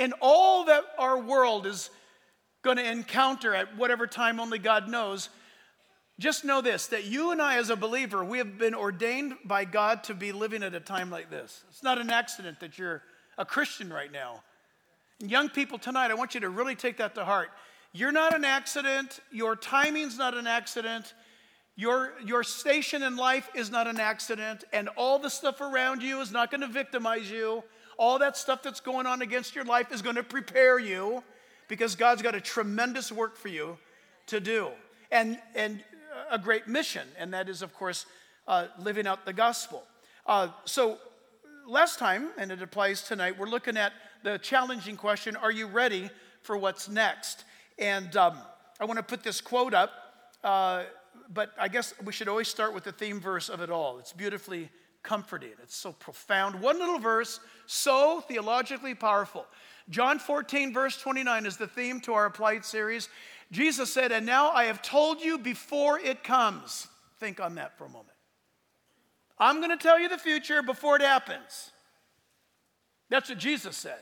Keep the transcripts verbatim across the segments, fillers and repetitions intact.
in all that our world is going to encounter at whatever time only God knows, just know this, that you and I as a believer, we have been ordained by God to be living at a time like this. It's not an accident that you're a Christian right now. And young people tonight, I want you to really take that to heart. You're not an accident. Your timing's not an accident. Your, your station in life is not an accident. And all the stuff around you is not going to victimize you. All that stuff that's going on against your life is going to prepare you, because God's got a tremendous work for you to do. And, and a great mission, and that is, of course, uh, living out the gospel. Uh, so last time, and it applies tonight, we're looking at the challenging question, are you ready for what's next? And um, I want to put this quote up, uh, but I guess we should always start with the theme verse of it all. It's beautifully comforting. It's so profound. One little verse, so theologically powerful. John fourteen, verse twenty-nine is the theme to our Applied series. Jesus said, and now I have told you before it comes. Think on that for a moment. I'm going to tell you the future before it happens. That's what Jesus said.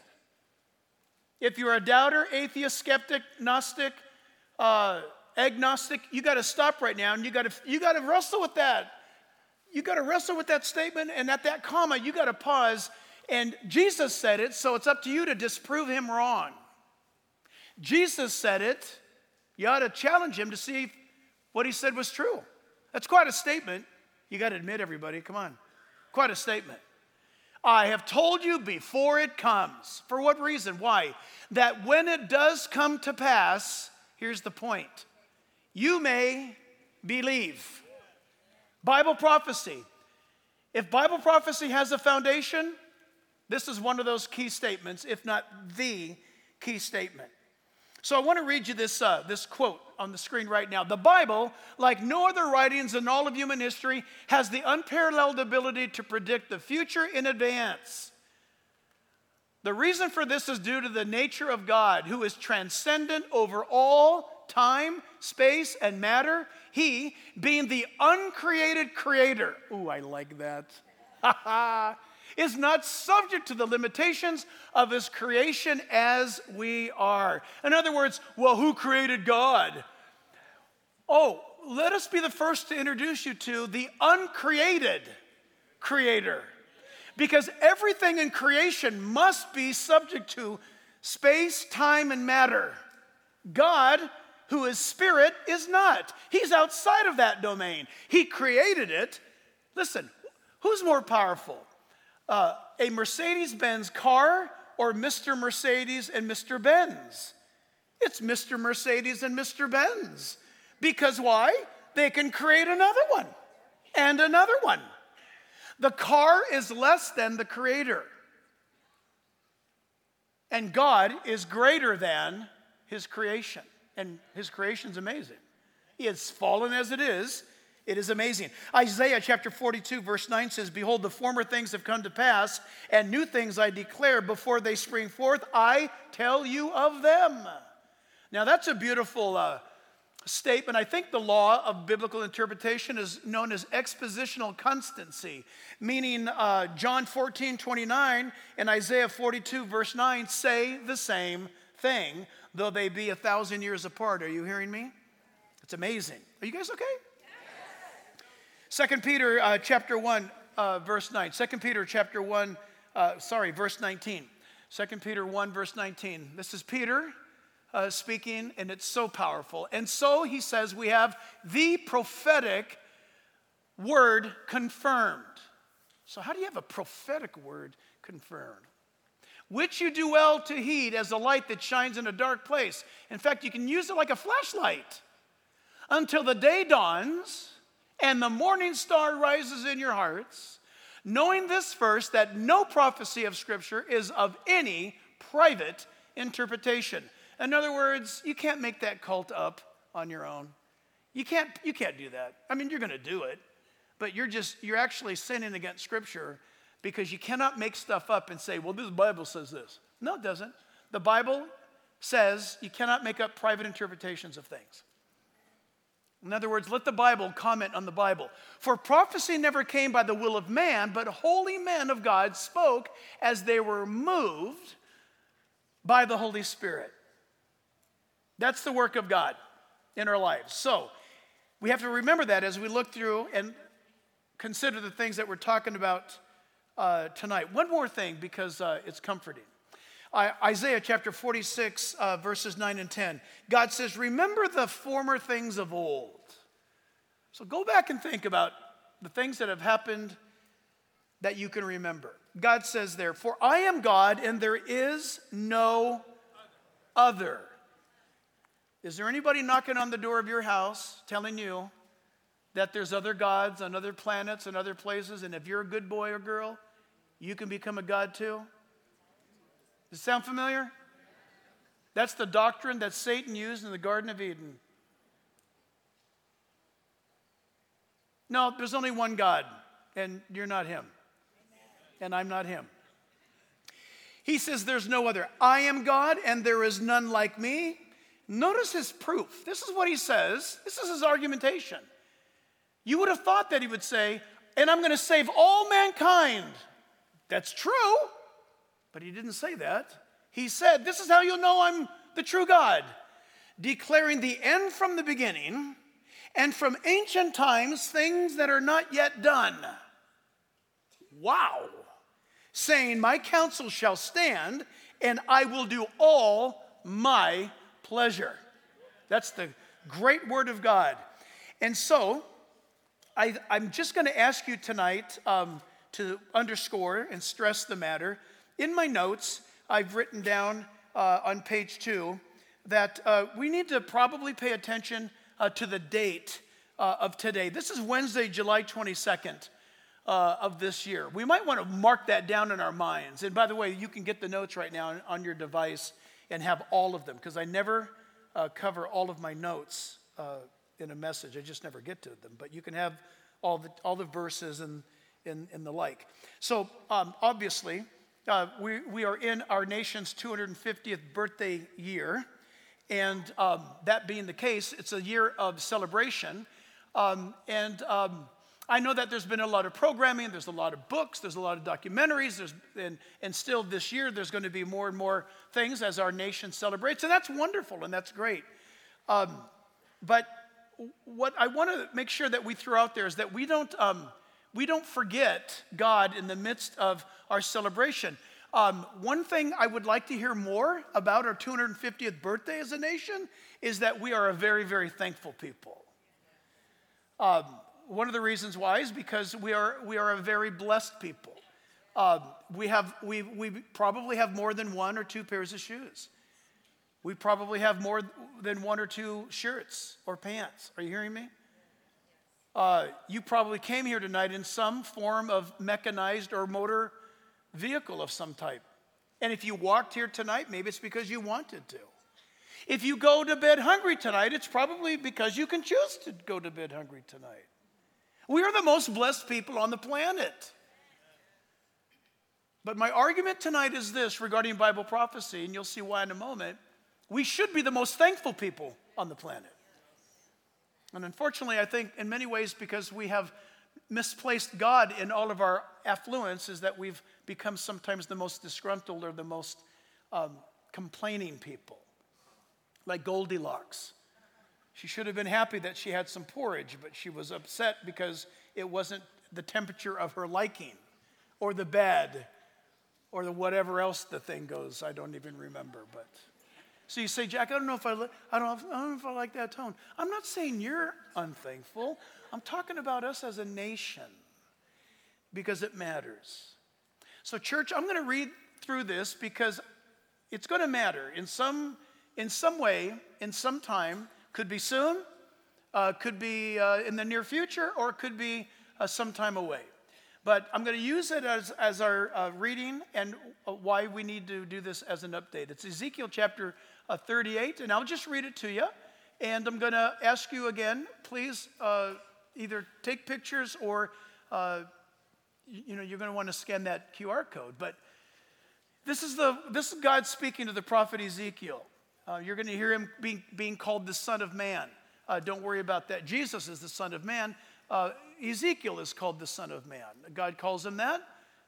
If you're a doubter, atheist, skeptic, Gnostic, uh, agnostic, you got to stop right now, and you got to you got to wrestle with that. You got to wrestle with that statement, and at that comma, you got to pause. And Jesus said it, so it's up to you to disprove him wrong. Jesus said it. You ought to challenge him to see if what he said was true. That's quite a statement. You got to admit, everybody, come on. Quite a statement. I have told you before it comes. For what reason? Why? That when it does come to pass, here's the point. You may believe. Bible prophecy. If Bible prophecy has a foundation, this is one of those key statements, if not the key statement. So I want to read you this, uh, this quote on the screen right now. The Bible, like no other writings in all of human history, has the unparalleled ability to predict the future in advance. The reason for this is due to the nature of God, who is transcendent over all time, space, and matter. He, being the uncreated creator, ooh, I like that, is not subject to the limitations of his creation as we are. In other words, well, who created God? Oh, let us be the first to introduce you to the uncreated creator. Because everything in creation must be subject to space, time, and matter. God, who is spirit, is not. He's outside of that domain. He created it. Listen, who's more powerful? Uh, a Mercedes-Benz car or Mister Mercedes and Mister Benz? It's Mister Mercedes and Mister Benz. Because why? They can create another one and another one. The car is less than the creator. And God is greater than his creation. And his creation's amazing. He is fallen as it is. It is amazing. Isaiah chapter forty-two verse nine says, behold, the former things have come to pass, and new things I declare before they spring forth. I tell you of them. Now that's a beautiful uh, statement. I think the law of biblical interpretation is known as expositional constancy, meaning uh, John fourteen twenty-nine and Isaiah forty-two verse nine say the same thing, though they be a thousand years apart. Are you hearing me? It's amazing. Are you guys okay? Second Peter uh, chapter one, uh, verse nine. Second Peter chapter one, uh, sorry, verse nineteen. Second Peter one, verse nineteen. This is Peter uh, speaking, and it's so powerful. And so, he says, we have the prophetic word confirmed. So how do you have a prophetic word confirmed? Which you do well to heed as a light that shines in a dark place. In fact, you can use it like a flashlight until the day dawns and the morning star rises in your hearts, knowing this first, that no prophecy of Scripture is of any private interpretation. In other words, you can't make that cult up on your own. You can't, you can't do that. I mean, you're going to do it, but you're just, you're actually sinning against Scripture, because you cannot make stuff up and say, well, this Bible says this. No, it doesn't. The Bible says you cannot make up private interpretations of things. In other words, let the Bible comment on the Bible. For prophecy never came by the will of man, but holy men of God spoke as they were moved by the Holy Spirit. That's the work of God in our lives. So we have to remember that as we look through and consider the things that we're talking about uh, tonight. One more thing, because uh, it's comforting. Uh, Isaiah chapter forty-six, uh, verses nine and ten. God says, remember the former things of old. So go back and think about the things that have happened that you can remember. God says there, for I am God and there is no other. Is there anybody knocking on the door of your house telling you that there's other gods on other planets and other places, and if you're a good boy or girl, you can become a god too? Does it sound familiar? That's the doctrine that Satan used in the Garden of Eden. No, there's only one God, and you're not him. And I'm not him. He says there's no other. I am God, and there is none like me. Notice his proof. This is what he says. This is his argumentation. You would have thought that he would say, and I'm going to save all mankind. That's true, but he didn't say that. He said, this is how you'll know I'm the true God, declaring the end from the beginning, and from ancient times things that are not yet done. Wow. Saying, my counsel shall stand, and I will do all my pleasure. That's the great word of God. And so, I, I'm just going to ask you tonight um, to underscore and stress the matter. In my notes, I've written down uh, on page two that uh, we need to probably pay attention uh, to the date uh, of today. This is Wednesday, July twenty-second uh, of this year. We might want to mark that down in our minds. And by the way, you can get the notes right now on, on your device and have all of them, because I never uh, cover all of my notes uh, in a message. I just never get to them. But you can have all the all the verses and and, and the like. So um, obviously, uh, we we are in our nation's two hundred fiftieth birthday year, and um, that being the case, it's a year of celebration. Um, and um, I know that there's been a lot of programming. There's a lot of books. There's a lot of documentaries. There's and and still this year there's going to be more and more things as our nation celebrates, and that's wonderful and that's great. Um, but what I want to make sure that we throw out there is that we don't um, we don't forget God in the midst of our celebration. Um, one thing I would like to hear more about our two hundred fiftieth birthday as a nation is that we are a very, very thankful people. Um, one of the reasons why is because we are we are a very blessed people. Um, we have we we probably have more than one or two pairs of shoes. We probably have more than one or two shirts or pants. Are you hearing me? Uh, you probably came here tonight in some form of mechanized or motor vehicle of some type. And if you walked here tonight, maybe it's because you wanted to. If you go to bed hungry tonight, it's probably because you can choose to go to bed hungry tonight. We are the most blessed people on the planet. But my argument tonight is this regarding Bible prophecy, and you'll see why in a moment. We should be the most thankful people on the planet. And unfortunately, I think in many ways, because we have misplaced God in all of our affluence, is that we've become sometimes the most disgruntled or the most um, complaining people. Like Goldilocks. She should have been happy that she had some porridge, but she was upset because it wasn't the temperature of her liking, or the bed, or the whatever else the thing goes. I don't even remember, but... So you say, Jack, I don't know if I, li- I don't, I don't know if I like that tone. I'm not saying you're unthankful. I'm talking about us as a nation because it matters. So church, I'm going to read through this because it's going to matter in some, in some way, in some time. Could be soon, uh, could be uh, in the near future, or it could be uh, some time away. But I'm going to use it as, as our uh, reading and uh, why we need to do this as an update. It's Ezekiel chapter uh, thirty-eight, and I'll just read it to you. And I'm going to ask you again, please uh, either take pictures or, uh, you, you know, you're going to want to scan that Q R code. But this is, the, this is God speaking to the prophet Ezekiel. Uh, you're going to hear him being, being called the Son of Man. Uh, don't worry about that. Jesus is the Son of Man. Uh, Ezekiel is called the Son of Man. God calls him that.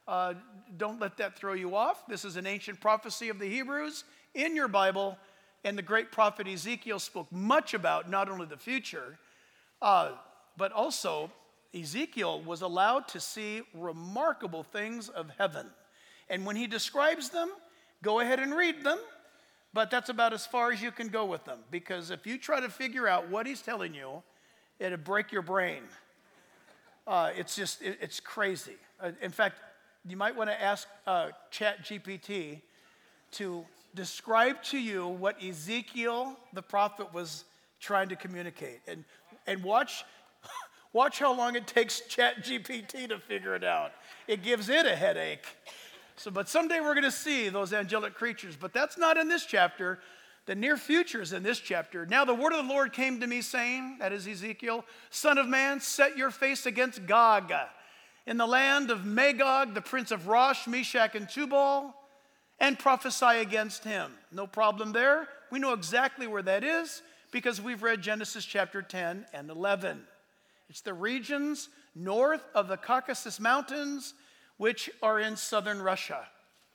Uh, don't let that throw you off. This is an ancient prophecy of the Hebrews in your Bible, and the great prophet Ezekiel spoke much about not only the future, uh, but also Ezekiel was allowed to see remarkable things of heaven. And when he describes them, go ahead and read them, but that's about as far as you can go with them, because if you try to figure out what he's telling you, it'll break your brain. Uh, it's just, it, it's crazy. Uh, in fact, you might want to ask uh, ChatGPT to describe to you what Ezekiel, the prophet, was trying to communicate. And, and watch, watch how long it takes ChatGPT to figure it out. It gives it a headache. So, but someday we're going to see those angelic creatures. But that's not in this chapter. The near future is in this chapter. Now the word of the Lord came to me saying, that is Ezekiel, Son of man, set your face against Gog, in the land of Magog, the prince of Rosh, Meshach, and Tubal, and prophesy against him. No problem there. We know exactly where that is because we've read Genesis chapter ten and eleven. It's the regions north of the Caucasus Mountains, which are in southern Russia.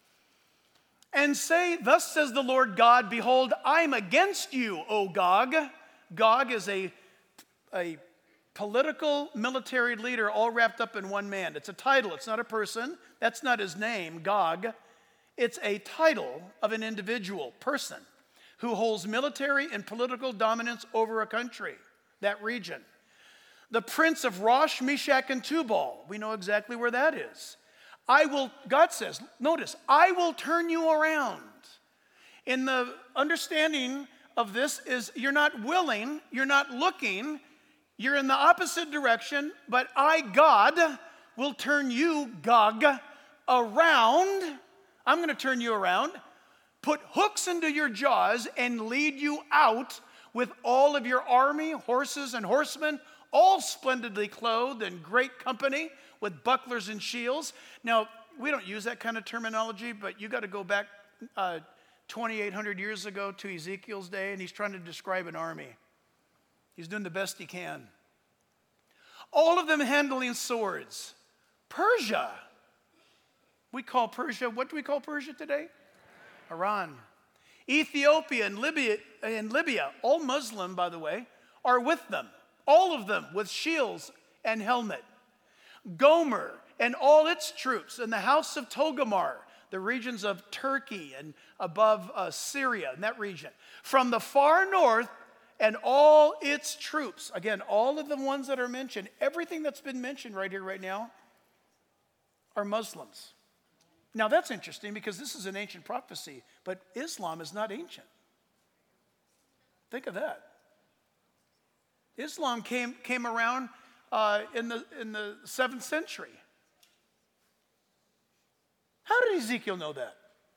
And say, thus says the Lord God, behold, I am against you, O Gog. Gog is a, a political military leader all wrapped up in one man. It's a title. It's not a person. That's not his name, Gog. It's a title of an individual person who holds military and political dominance over a country, that region. The prince of Rosh, Meshach, and Tubal. We know exactly where that is. I will, God says, notice, I will turn you around. In the understanding of this is you're not willing, you're not looking, you're in the opposite direction, but I, God, will turn you, Gog, around. I'm going to turn you around, put hooks into your jaws, and lead you out with all of your army, horses and horsemen, all splendidly clothed and great company with bucklers and shields. Now, we don't use that kind of terminology, but you got to go back uh, twenty-eight hundred years ago to Ezekiel's day, and he's trying to describe an army. He's doing the best he can. All of them handling swords. Persia. We call Persia, what do we call Persia today? Iran. Ethiopia and Libya, and Libya, all Muslim, by the way, are with them. All of them with shields and helmet. Gomer and all its troops, and the house of Togarmah, the regions of Turkey and above uh, Syria, in that region. From the far north and all its troops. Again, all of the ones that are mentioned, everything that's been mentioned right here, right now, are Muslims. Now that's interesting because this is an ancient prophecy, but Islam is not ancient. Think of that. Islam came, came around uh, in the, in the seventh century. How did Ezekiel know that?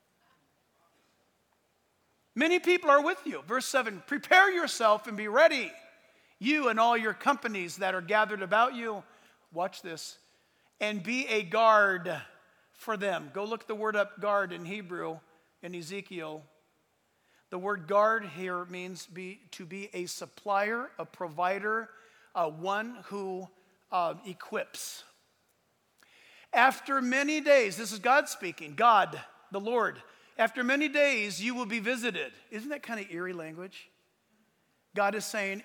Many people are with you. Verse seven, prepare yourself and be ready, you and all your companies that are gathered about you. Watch this. And be a guard for them. Go look the word up, guard, in Hebrew, in Ezekiel. The word guard here means be, to be a supplier, a provider, uh, one who uh, equips. After many days, this is God speaking, God, the Lord. After many days, you will be visited. Isn't that kind of eerie language? God is saying,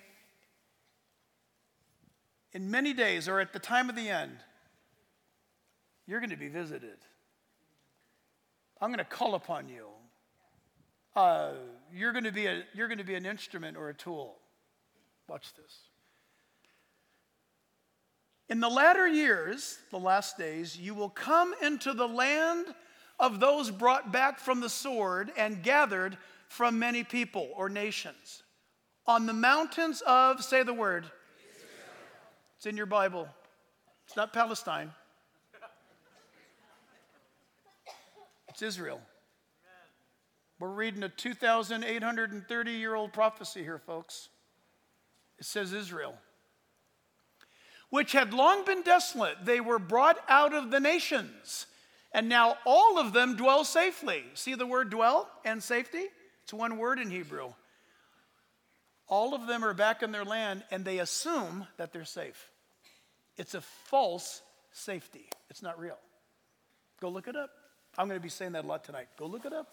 in many days, or at the time of the end, you're going to be visited. I'm going to call upon you. Uh, you're going to be a, you're going to be an instrument or a tool. Watch this. In the latter years, the last days, you will come into the land of those brought back from the sword and gathered from many people or nations. On the mountains of, say the word. Israel. It's in your Bible. It's not Palestine. It's Israel. We're reading a two thousand eight hundred thirty year old prophecy here, folks. It says Israel. Which had long been desolate, they were brought out of the nations, and now all of them dwell safely. See the word dwell and safety? It's one word in Hebrew. All of them are back in their land, and they assume that they're safe. It's a false safety. It's not real. Go look it up. I'm going to be saying that a lot tonight. Go look it up.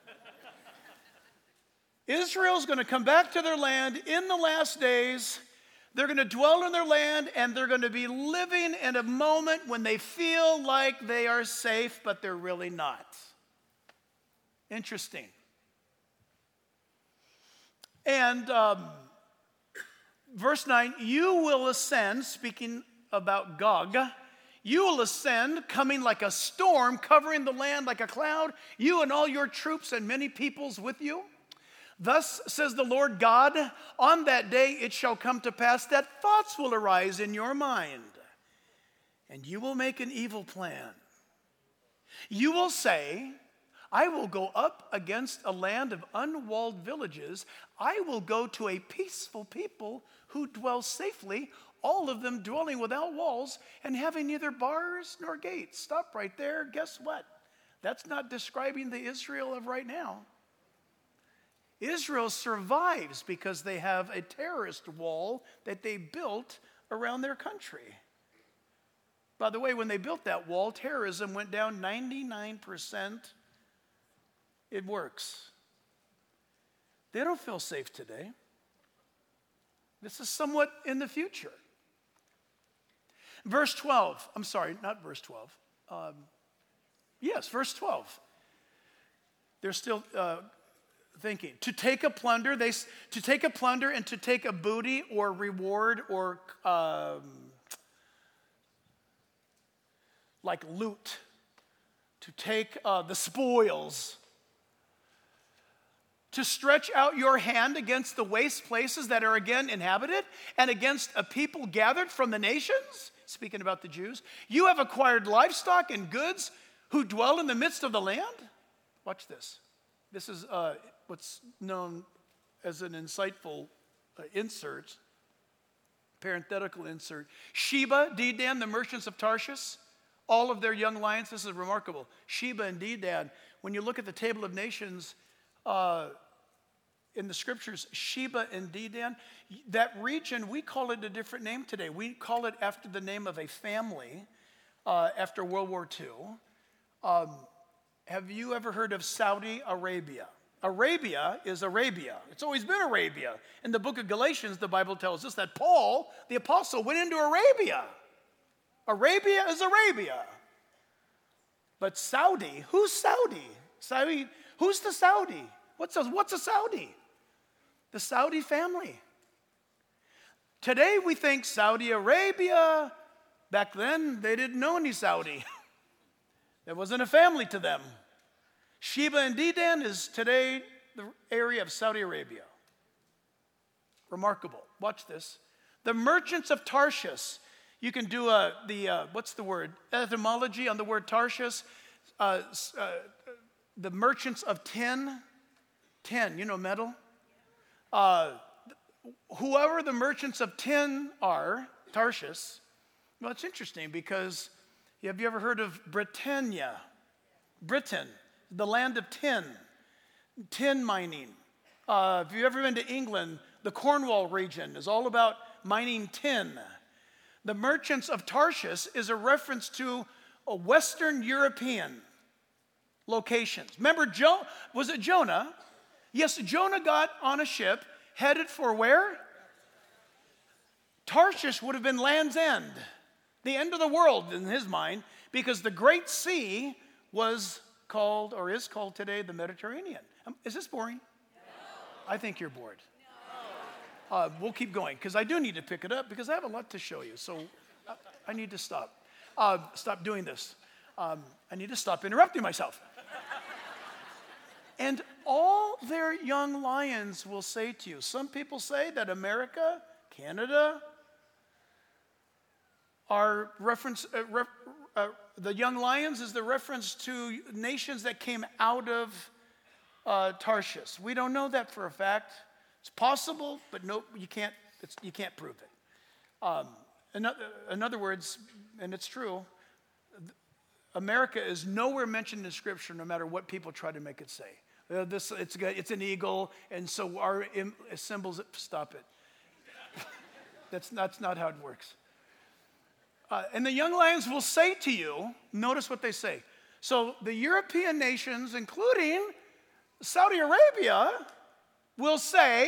Israel's going to come back to their land in the last days. They're going to dwell in their land, and they're going to be living in a moment when they feel like they are safe, but they're really not. Interesting. And um, verse nine, you will ascend, speaking about Gog, you will ascend, coming like a storm, covering the land like a cloud, you and all your troops and many peoples with you. Thus says the Lord God, on that day it shall come to pass that thoughts will arise in your mind, and you will make an evil plan. You will say, I will go up against a land of unwalled villages. I will go to a peaceful people who dwell safely, all of them dwelling without walls and having neither bars nor gates. Stop right there. Guess what? That's not describing the Israel of right now. Israel survives because they have a terrorist wall that they built around their country. By the way, when they built that wall, terrorism went down ninety-nine percent. It works. They don't feel safe today. This is somewhat in the future. Verse twelve, I'm sorry, not verse twelve. Um, yes, verse twelve. They're still uh, thinking. To take a plunder, they to take a plunder and to take a booty or reward or um, like loot. To take uh, the spoils. To stretch out your hand against the waste places that are again inhabited and against a people gathered from the nations, speaking about the Jews. You have acquired livestock and goods who dwell in the midst of the land. Watch this. This is uh, what's known as an insightful uh, insert, parenthetical insert. Sheba, Dedan, the merchants of Tarshish, all of their young lions. This is remarkable. Sheba and Dedan. When you look at the table of nations, uh, in the scriptures, Sheba and Dedan, that region, we call it a different name today. We call it after the name of a family uh, after World War Two. Um, have you ever heard of Saudi Arabia? Arabia is Arabia. It's always been Arabia. In the book of Galatians, the Bible tells us that Paul, the apostle, went into Arabia. Arabia is Arabia. But Saudi, who's Saudi? Saudi, who's the Saudi? What's a, what's a Saudi? The Saudi family. Today we think Saudi Arabia. Back then they didn't know any Saudi. There wasn't a family to them. Sheba and Dedan is today the area of Saudi Arabia. Remarkable. Watch this. The merchants of Tarshish. You can do a, the, uh, what's the word? Etymology on the word Tarshish. Uh, uh, the merchants of tin. Tin, you know metal? Uh, whoever the merchants of tin are, Tarshish, well, it's interesting because have you ever heard of Britannia? Britain, the land of tin, tin mining. Uh, if you've ever been to England, the Cornwall region is all about mining tin. The merchants of Tarshish is a reference to a Western European locations. Remember, jo- was it Jonah? Yes, Jonah got on a ship headed for where? Tarshish would have been Land's End, the end of the world in his mind, because the Great Sea was called, or is called today, the Mediterranean. Um, is this boring? No. I think you're bored. No. Uh, we'll keep going, because I do need to pick it up, because I have a lot to show you, so I, I need to stop. Uh, stop doing this. Um, I need to stop interrupting myself. And all their young lions will say to you. Some people say that America, Canada, are reference, uh, ref, uh, the young lions is the reference to nations that came out of uh, Tarshish. We don't know that for a fact. It's possible, but no, you can't, it's, you can't prove it. Um, in, in other words, and it's true, America is nowhere mentioned in Scripture no matter what people try to make it say. Uh, this, it's, it's an eagle, and so our Im- symbols, stop it. that's, that's not how it works. Uh, and the young lions will say to you, notice what they say, So the European nations, including Saudi Arabia, will say,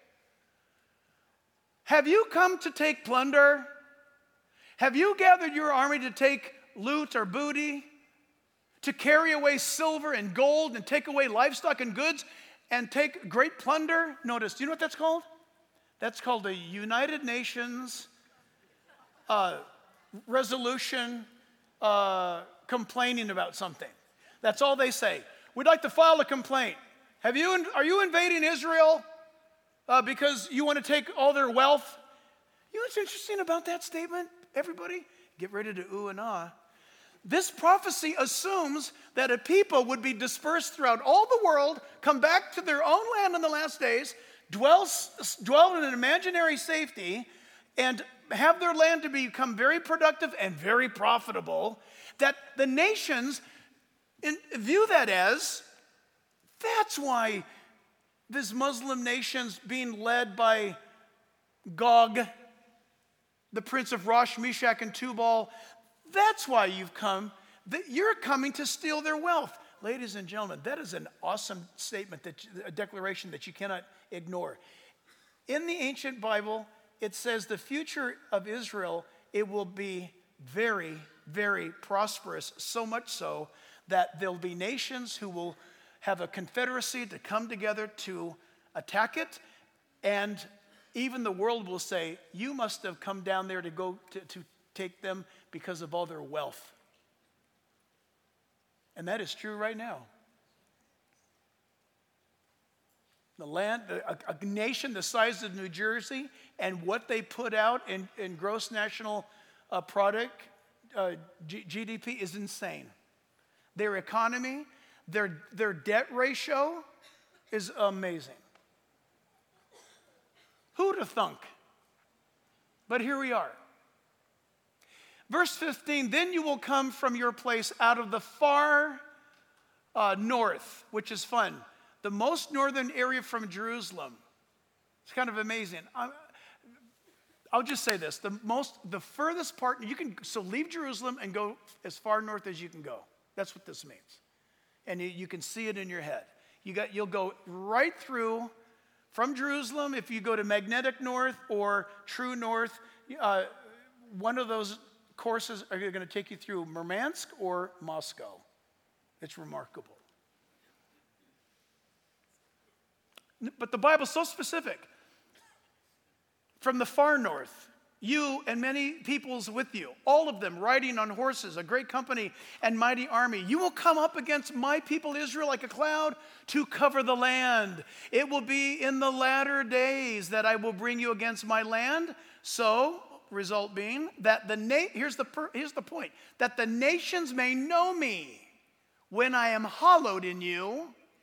have you come to take plunder? Have you gathered your army to take loot or booty, to carry away silver and gold and take away livestock and goods and take great plunder? Notice, do you know what that's called? That's called a United Nations uh, resolution uh, complaining about something. That's all they say. We'd like to file a complaint. Have you? Are you invading Israel uh, because you want to take all their wealth? You know what's interesting about that statement? Everybody, get ready to ooh and ah. This prophecy assumes that a people would be dispersed throughout all the world, come back to their own land in the last days, dwell, dwell in an imaginary safety, and have their land to become very productive and very profitable, that the nations in, view that as, that's why this Muslim nation's being led by Gog, the prince of Rosh, Meshach, and Tubal. That's why you've come. You're coming to steal their wealth. Ladies and gentlemen, that is an awesome statement, that, a declaration that you cannot ignore. In the ancient Bible, it says the future of Israel, it will be very, very prosperous, so much so that there'll be nations who will have a confederacy to come together to attack it, and even the world will say, you must have come down there to go to, to take them because of all their wealth. And that is true right now. The land, a, a nation the size of New Jersey, and what they put out in, in gross national uh, product, uh, G- GDP, is insane. Their economy, their, their debt ratio is amazing. Who'd have thunk? But here we are. Verse fifteen, then you will come from your place out of the far uh, north, which is fun. The most northern area from Jerusalem. It's kind of amazing. I, I'll just say this. The most, the furthest part, you can, so leave Jerusalem and go as far north as you can go. That's what this means. And you, you can see it in your head. You got, you'll go right through from Jerusalem. If you go to magnetic north or true north, uh, one of those courses are going to take you through Murmansk or Moscow. It's remarkable. But the Bible's so specific. From the far north, you and many peoples with you, all of them riding on horses, a great company and mighty army. You will come up against my people Israel like a cloud to cover the land. It will be in the latter days that I will bring you against my land. So, result being that the na- here's the per- here's the point, that the nations may know me when I am hallowed in you,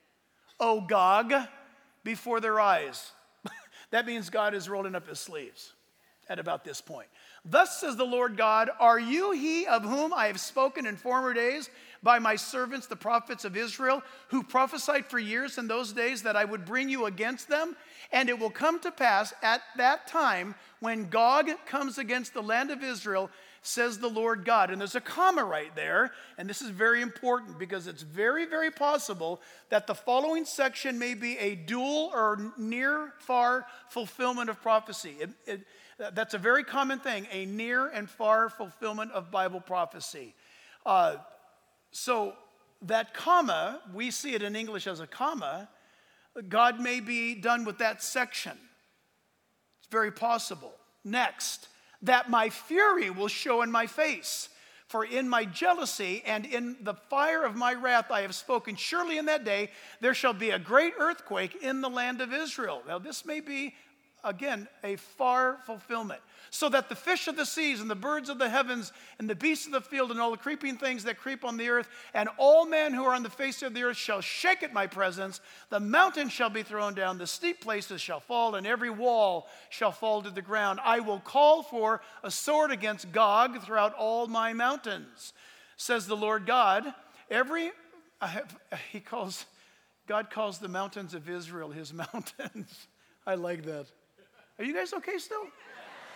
O Gog, before their eyes. That means God is rolling up his sleeves at about this point. Thus says the Lord God, are you he of whom I have spoken in former days by my servants, the prophets of Israel, who prophesied for years in those days that I would bring you against them? And it will come to pass at that time when Gog comes against the land of Israel, says the Lord God. And there's a comma right there, and this is very important because it's very, very possible that the following section may be a dual or near far fulfillment of prophecy. It, it, that's a very common thing, a near and far fulfillment of Bible prophecy. Uh, so that comma, we see it in English as a comma, God may be done with that section. It's very possible. Next, that my fury will show in my face. For in my jealousy and in the fire of my wrath I have spoken. Surely in that day there shall be a great earthquake in the land of Israel. Now this may be, again, a far fulfillment. So that the fish of the seas and the birds of the heavens and the beasts of the field and all the creeping things that creep on the earth and all men who are on the face of the earth shall shake at my presence. The mountains shall be thrown down, the steep places shall fall, and every wall shall fall to the ground. I will call for a sword against Gog throughout all my mountains, says the Lord God. Every, I have, he calls, God calls the mountains of Israel his mountains. I like that. Are you guys okay still?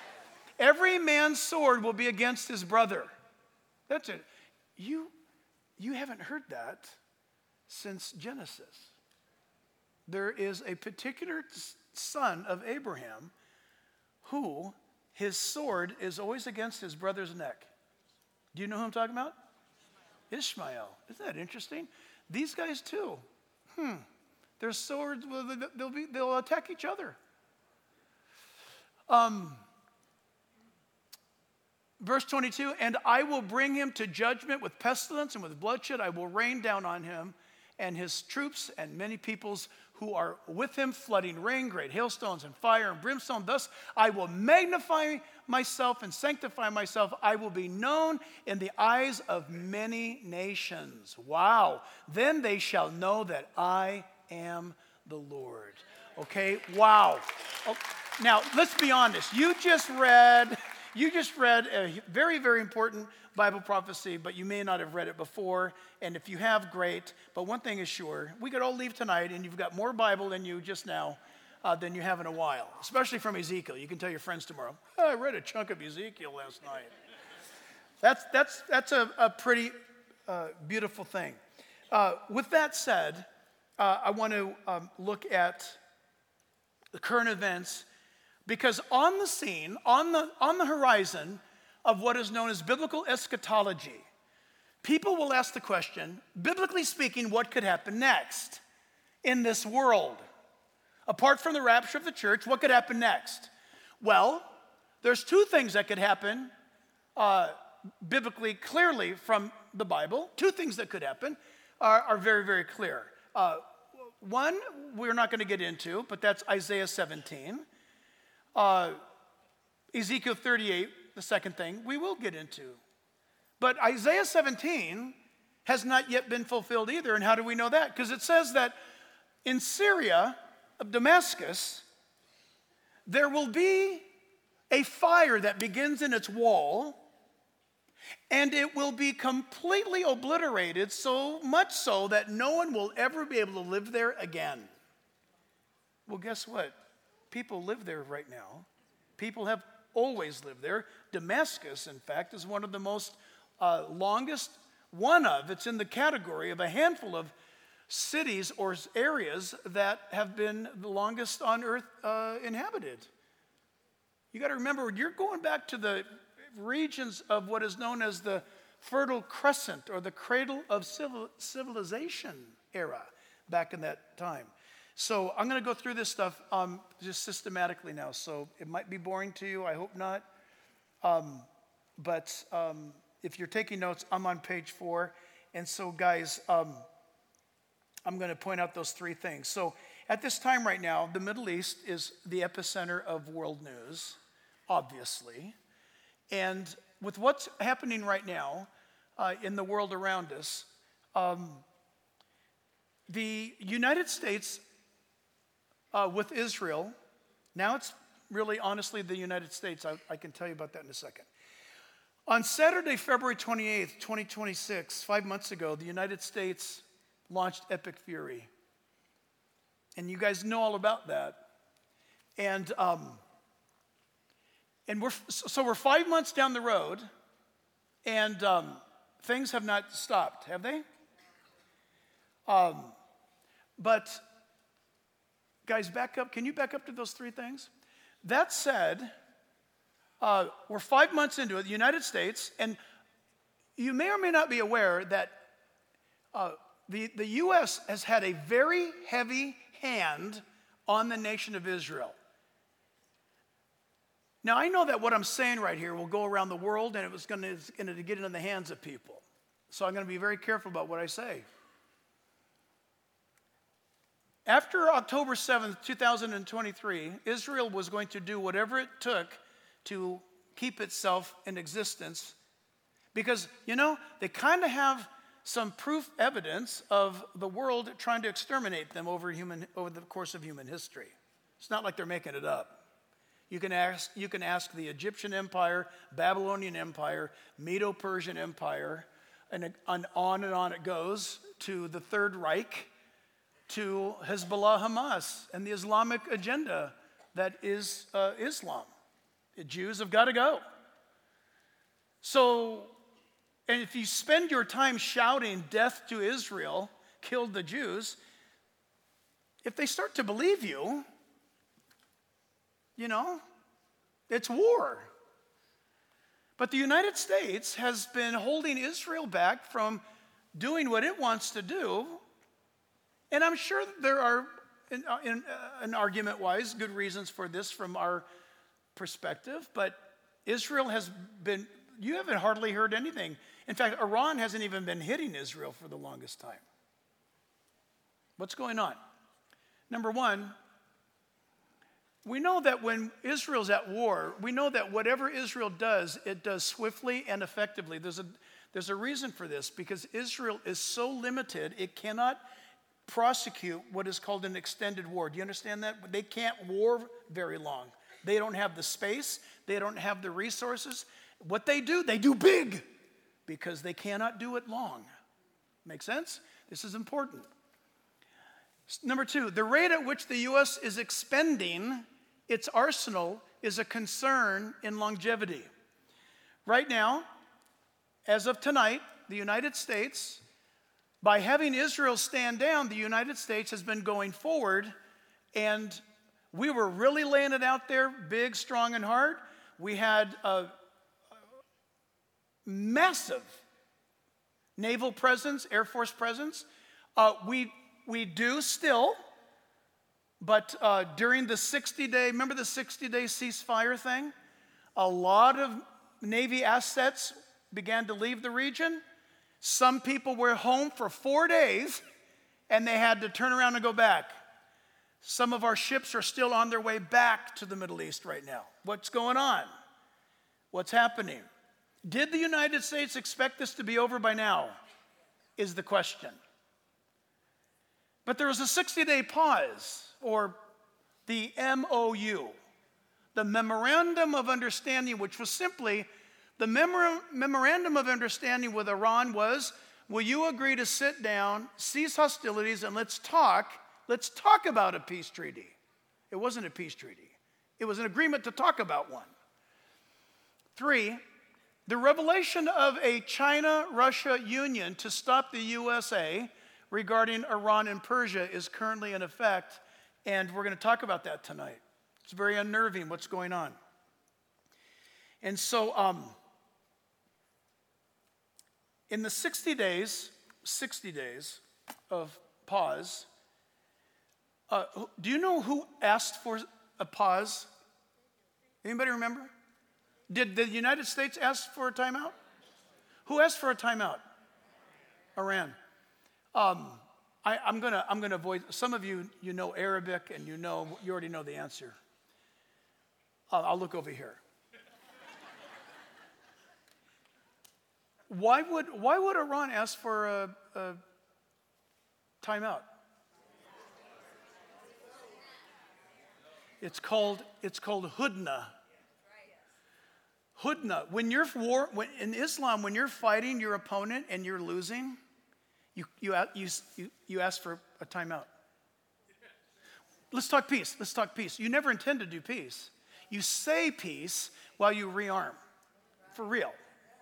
Every man's sword will be against his brother. That's it. You, You haven't heard that since Genesis. There is a particular son of Abraham who his sword is always against his brother's neck. Do you know who I'm talking about? Ishmael. Isn't that interesting? These guys too. Hmm. Their swords, they'll, be, they'll attack each other. Um, verse twenty-two, and I will bring him to judgment with pestilence and with bloodshed. I will rain down on him and his troops and many peoples who are with him, flooding rain, great hailstones, and fire and brimstone. Thus I will magnify myself and sanctify myself. I will be known in the eyes of many nations. Wow. Then they shall know that I am the Lord. Okay, wow. Oh, now, let's be honest. You just read, you just read a very, very important Bible prophecy, but you may not have read it before. And if you have, great. But one thing is sure, we could all leave tonight and you've got more Bible than you just now uh, than you have in a while, especially from Ezekiel. You can tell your friends tomorrow, oh, I read a chunk of Ezekiel last night. That's, that's, that's a, a pretty uh, beautiful thing. Uh, with that said, uh, I want to um, look at the current events, because on the scene, on the, on the horizon of what is known as biblical eschatology, people will ask the question, biblically speaking, what could happen next in this world? Apart from the rapture of the church, what could happen next? Well, there's two things that could happen uh, biblically clearly from the Bible. Two things that could happen are, are very, very clear. Uh, one, we're not going to get into, but that's Isaiah seventeen. Uh, Ezekiel thirty-eight, the second thing, we will get into. But Isaiah seventeen has not yet been fulfilled either. And how do we know that? Because it says that in Syria of Damascus, there will be a fire that begins in its wall, and it will be completely obliterated, so much so that no one will ever be able to live there again. Well, guess what? People live there right now. People have always lived there. Damascus, in fact, is one of the most uh, longest, one of, it's in the category of a handful of cities or areas that have been the longest on earth uh, inhabited. You got to remember, you're going back to the regions of what is known as the Fertile Crescent or the cradle of civil, civilization era back in that time. So I'm going to go through this stuff um, just systematically now. So it might be boring to you. I hope not. Um, but um, if you're taking notes, I'm on page four. And so, guys, um, I'm going to point out those three things. So at this time right now, the Middle East is the epicenter of world news, obviously. And with what's happening right now uh, in the world around us, um, the United States uh, with Israel, now it's really honestly the United States. I, I can tell you about that in a second. On Saturday, February twenty-eighth, twenty twenty-six, five months ago, the United States launched Epic Fury. And you guys know all about that. And um, and we're so we're five months down the road, and um, things have not stopped, have they? Um, but guys, back up. Can you back up to those three things? That said, uh, we're five months into it, the United States, and you may or may not be aware that uh, the, the U S has had a very heavy hand on the nation of Israel. Now, I know that what I'm saying right here will go around the world, and it was going to, going to get into the hands of people. So I'm going to be very careful about what I say. After October seventh, two thousand twenty-three, Israel was going to do whatever it took to keep itself in existence because, you know, they kind of have some proof evidence of the world trying to exterminate them over, human, over the course of human history. It's not like they're making it up. You can ask, you can ask the Egyptian Empire, Babylonian Empire, Medo-Persian Empire, and on and on it goes to the Third Reich, to Hezbollah, Hamas, and the Islamic agenda that is uh, Islam. The Jews have got to go. So And if you spend your time shouting death to Israel, kill the Jews, if they start to believe you, you know, it's war. But the United States has been holding Israel back from doing what it wants to do. And I'm sure there are, in, in, uh, an argument-wise, good reasons for this from our perspective. But Israel has been, you haven't hardly heard anything. In fact, Iran hasn't even been hitting Israel for the longest time. What's going on? Number one, we know that when Israel's at war, we know that whatever Israel does, it does swiftly and effectively. There's a, there's a reason for this, because Israel is so limited, it cannot prosecute what is called an extended war. Do you understand that? They can't war very long. They don't have the space. They don't have the resources. What they do, they do big, because they cannot do it long. Make sense? This is important. Number two, the rate at which the U S is expending its arsenal is a concern in longevity. Right now, as of tonight, the United States, by having Israel stand down, the United States has been going forward, and we were really laying it out there, big, strong, and hard. We had a massive naval presence, Air Force presence. Uh, we we do still, but uh, during the sixty-day, remember the sixty-day ceasefire thing? A lot of Navy assets began to leave the region. Some people were home for four days, and they had to turn around and go back. Some of our ships are still on their way back to the Middle East right now. What's going on? What's happening? Did the United States expect this to be over by now, is the question. But there was a sixty-day pause, or the M O U, the Memorandum of Understanding, which was simply, the memor- Memorandum of Understanding with Iran was, will you agree to sit down, cease hostilities, and let's talk, let's talk about a peace treaty. It wasn't a peace treaty. It was an agreement to talk about one. Three, the revelation of a China-Russia union to stop the U S A regarding Iran and Persia is currently in effect, and we're going to talk about that tonight. It's very unnerving what's going on. And so, um, in the sixty days, sixty days of pause, uh, do you know who asked for a pause? Anybody remember? Did the United States ask for a timeout? Who asked for a timeout? Iran. Um, I, I'm gonna I'm gonna avoid. Some of you you know Arabic, and you know you already know the answer. I'll, I'll look over here. Why would why would Iran ask for a, a timeout? It's called it's called hudna. Hudna. When you're war, when, in Islam, when you're fighting your opponent and you're losing, you you you you, you ask for a timeout. Let's talk peace. Let's talk peace. You never intend to do peace. You say peace while you rearm, for real.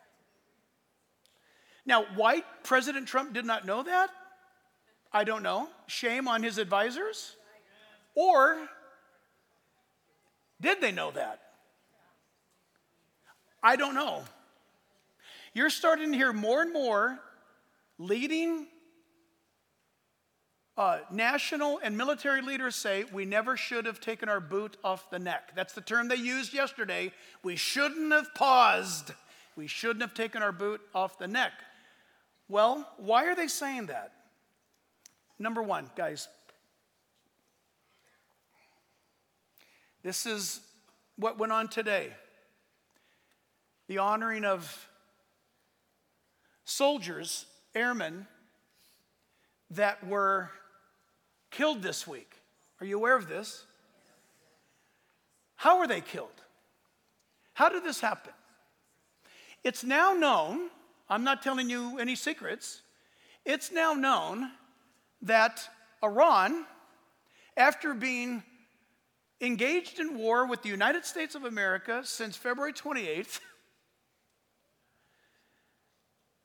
Now, why President Trump did not know that, I don't know. Shame on his advisors, or did they know that? I don't know. You're starting to hear more and more leading uh, national and military leaders say, we never should have taken our boot off the neck. That's the term they used yesterday. We shouldn't have paused. We shouldn't have taken our boot off the neck. Well, why are they saying that? Number one, guys, this is what went on today. The honoring of soldiers, airmen, that were killed this week. Are you aware of this? How were they killed? How did this happen? It's now known, I'm not telling you any secrets, it's now known that Iran, after being engaged in war with the United States of America since February twenty-eighth,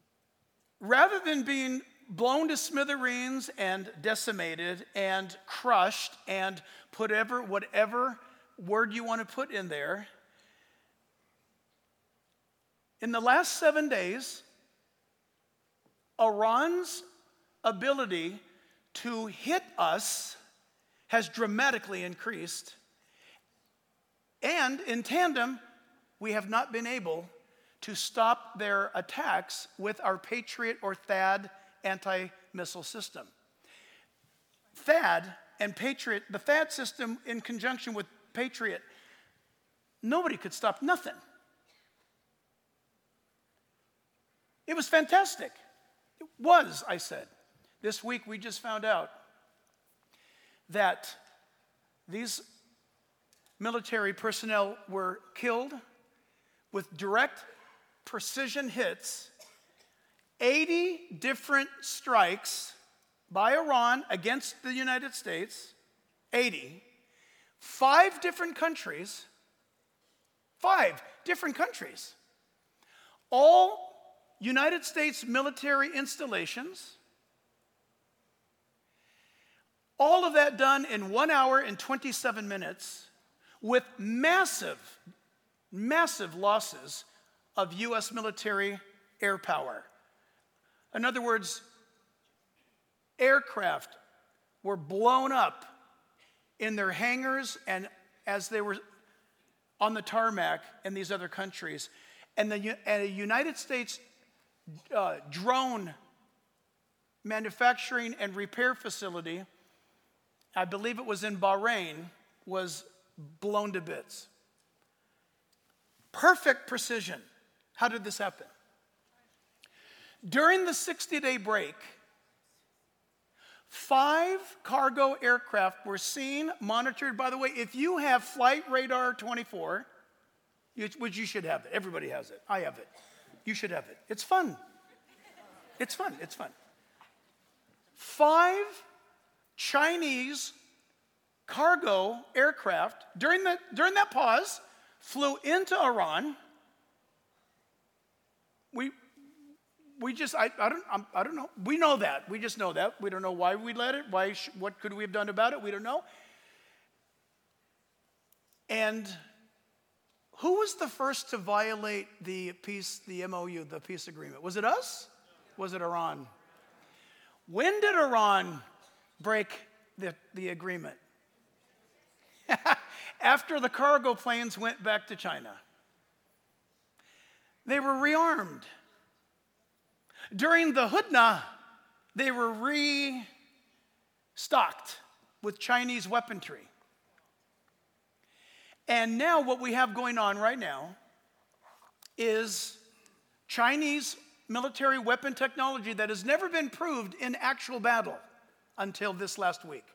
rather than being blown to smithereens and decimated and crushed and put ever, whatever word you want to put in there, in the last seven days, Iran's ability to hit us has dramatically increased. And in tandem, we have not been able to stop their attacks with our Patriot or THAAD anti-missile system. THAAD and Patriot, the THAAD system in conjunction with Patriot, nobody could stop nothing. It was fantastic. It was, I said. This week we just found out that these military personnel were killed with direct precision hits, eighty different strikes by Iran against the United States, eighty, five different countries, five different countries, all United States military installations, all of that done in one hour and twenty-seven minutes with massive, massive losses of U S military air power. In other words, aircraft were blown up in their hangars and as they were on the tarmac in these other countries. And the and a United States uh, drone manufacturing and repair facility, I believe it was in Bahrain, was blown to bits. Perfect precision. How did this happen? During the sixty-day break, five cargo aircraft were seen, monitored. By the way, if you have Flight Radar twenty-four, which you should have it. Everybody has it. I have it. You should have it. It's fun. It's fun. It's fun. Five Chinese cargo aircraft during the during that pause flew into Iran. We we just I, I don't I'm, I don't know. We know that. We just know that. We don't know why we let it. Why sh- what could we have done about it? We don't know. And who was the first to violate the peace, the M O U, the peace agreement? Was it us? Was it Iran? When did Iran break the, the agreement? After the cargo planes went back to China. They were rearmed. During the Hudna, they were restocked with Chinese weaponry. And now what we have going on right now is Chinese military weapon technology that has never been proved in actual battle until this last week.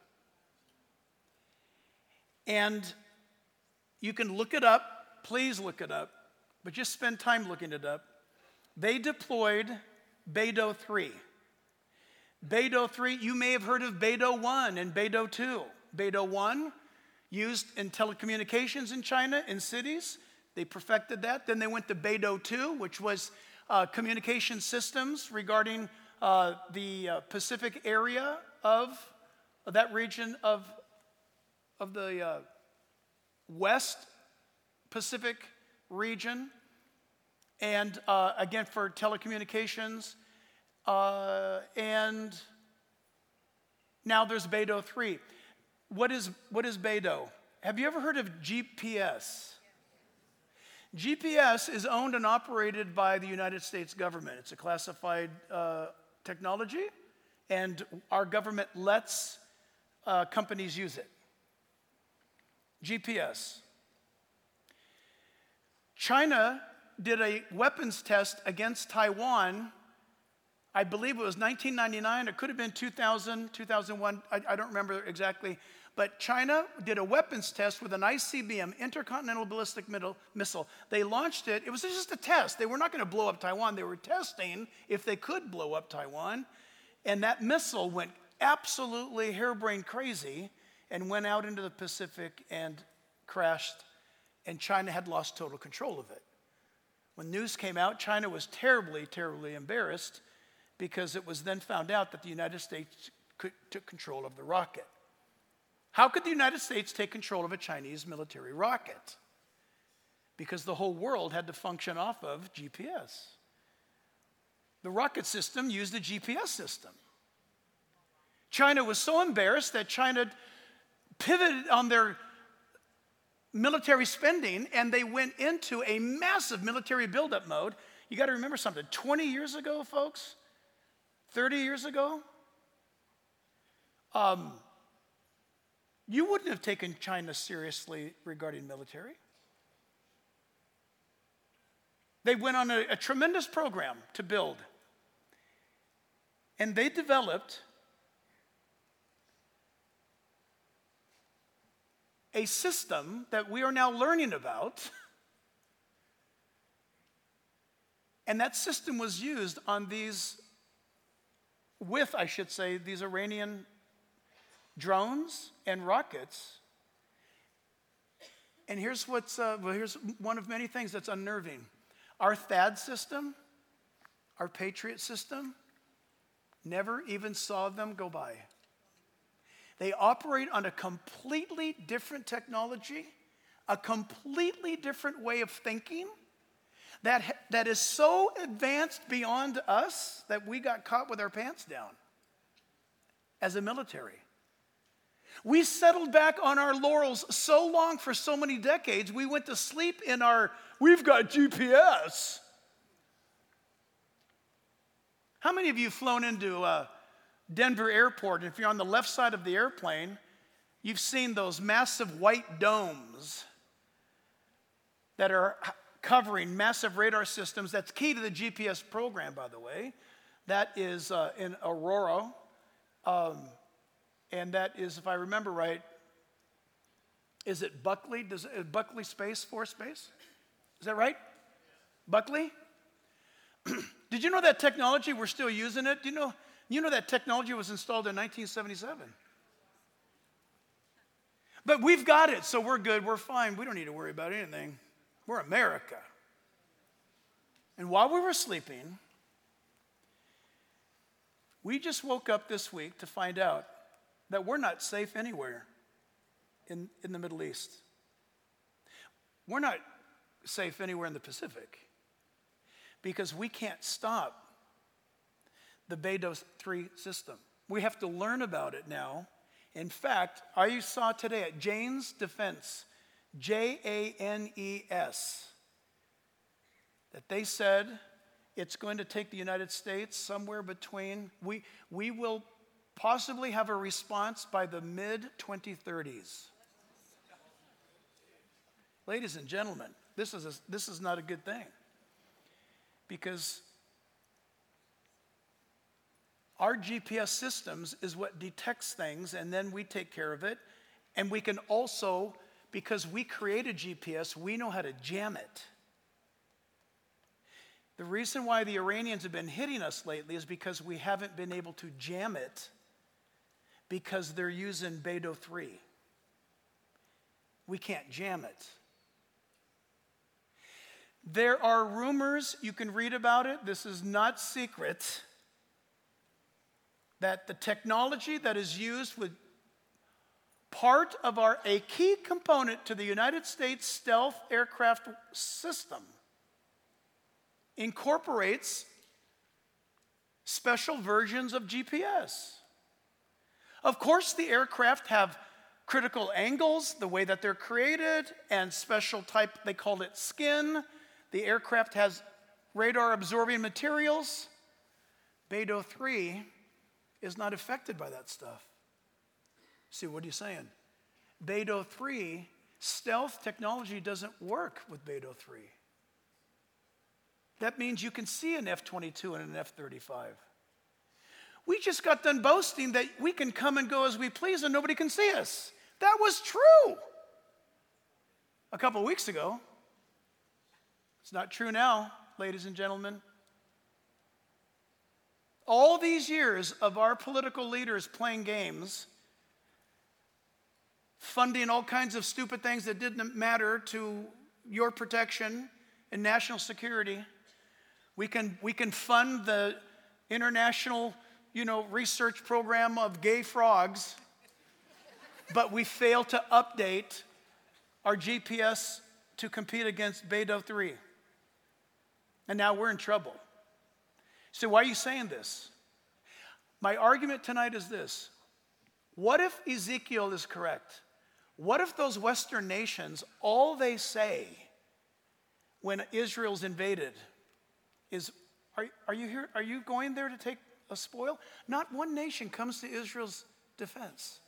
And you can look it up, please look it up, but just spend time looking it up. They deployed Beidou three. Beidou three, you may have heard of Beidou one and Beidou two. Beidou one, used in telecommunications in China, in cities. They perfected that. Then they went to Beidou two, which was uh, communication systems regarding uh, the uh, Pacific area of, of that region of, of the uh, West Pacific region. And uh, again, for telecommunications. Uh, and now there's Beidou three. What is, what is Beidou? Have you ever heard of G P S? G P S is owned and operated by the United States government. It's a classified uh, technology, and our government lets uh, companies use it. G P S. China did a weapons test against Taiwan. I believe it was nineteen ninety-nine. It could have been two thousand, two thousand one. I, I don't remember exactly. But China did a weapons test with an I C B M, Intercontinental Ballistic Missile. They launched it. It was just a test. They were not going to blow up Taiwan. They were testing if they could blow up Taiwan. And that missile went absolutely harebrained crazy and went out into the Pacific and crashed. And China had lost total control of it. When news came out, China was terribly, terribly embarrassed because it was then found out that the United States could, took control of the rocket. How could the United States take control of a Chinese military rocket? Because the whole world had to function off of G P S. The rocket system used a G P S system. China was so embarrassed that China pivoted on their military spending, and they went into a massive military buildup mode. You got to remember something. twenty years ago, folks, thirty years ago, um, you wouldn't have taken China seriously regarding military. They went on a, a tremendous program to build. And they developed a system that we are now learning about. And that system was used on these, with, I should say, these Iranian drones and rockets. And here's what's, uh, well, here's one of many things that's unnerving. Our THAAD system, our Patriot system, never even saw them go by. They operate on a completely different technology, a completely different way of thinking that, that is so advanced beyond us that we got caught with our pants down as a military. We settled back on our laurels so long for so many decades, we went to sleep in our, we've got G P S. How many of you have flown into uh, Denver Airport, and if you're on the left side of the airplane, you've seen those massive white domes that are covering massive radar systems? That's key to the G P S program, by the way. That is uh, in Aurora. Um, And that is, if I remember right, is it Buckley? Does it, Buckley Space Force Base? Is that right? Buckley? Did you know that technology, we're still using it? Do you know, you know that technology was installed in nineteen seventy-seven? But we've got it, so we're good, we're fine. We don't need to worry about anything. We're America. And while we were sleeping, we just woke up this week to find out that we're not safe anywhere in, in the Middle East. We're not safe anywhere in the Pacific because we can't stop the Beidou three system. We have to learn about it now. In fact, I saw today at Janes Defense, J A N E S, that they said it's going to take the United States somewhere between, we, we will possibly have a response by the mid twenty thirties. Ladies and gentlemen, this is, a, this is not a good thing, because our G P S systems is what detects things, and then we take care of it. And we can also, because we created G P S, we know how to jam it. The reason why the Iranians have been hitting us lately is because we haven't been able to jam it, because they're using Beidou three. We can't jam it. There are rumors, you can read about it, this is not secret, that the technology that is used with part of our, a key component to the United States stealth aircraft system incorporates special versions of G P S. Of course, the aircraft have critical angles, the way that they're created, and special type, they call it skin. The aircraft has radar-absorbing materials. Beidou three is not affected by that stuff. See, what are you saying? Beidou three, stealth technology doesn't work with Beidou three. That means you can see an F twenty-two and an F thirty-five. We just got done boasting that we can come and go as we please and nobody can see us. That was true a couple of weeks ago. It's not true now, ladies and gentlemen. All these years of our political leaders playing games, funding all kinds of stupid things that didn't matter to your protection and national security, we can, we can fund the international, you know, research program of gay frogs, but we fail to update our G P S to compete against Beidou three. And now we're in trouble. So why are you saying this? My argument tonight is this. What if Ezekiel is correct? What if those Western nations, all they say when Israel's invaded is, are, are you here? Are you going there to take a spoil? Not one nation comes to Israel's defense.